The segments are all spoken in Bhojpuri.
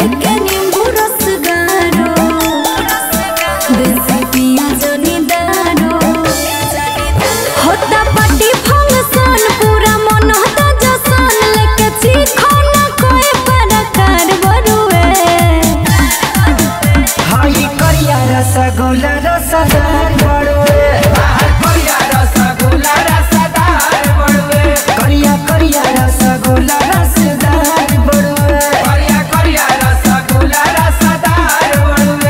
लेके नींबू रस गारो देसी पिया जनी दारो होता पार्टी फंक्शन पूरा मन होता जशन लेके चीखो ना कोई प्रकार बरुए हाई करिया रसगुल्ला रसदार बड़ुए करिया रसगुल्ला रसदार बड़ुए करिया करिया रसगुल्ला रसदार बड़ुए करिया रसगुल्ला रसदार बड़ुए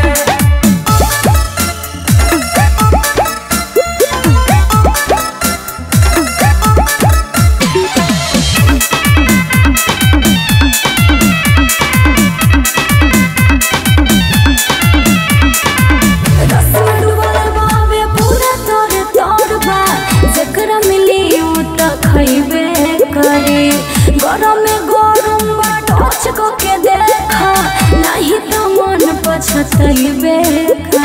गरम गरम बाटो के देखा नहीं तो मन पछतइबे।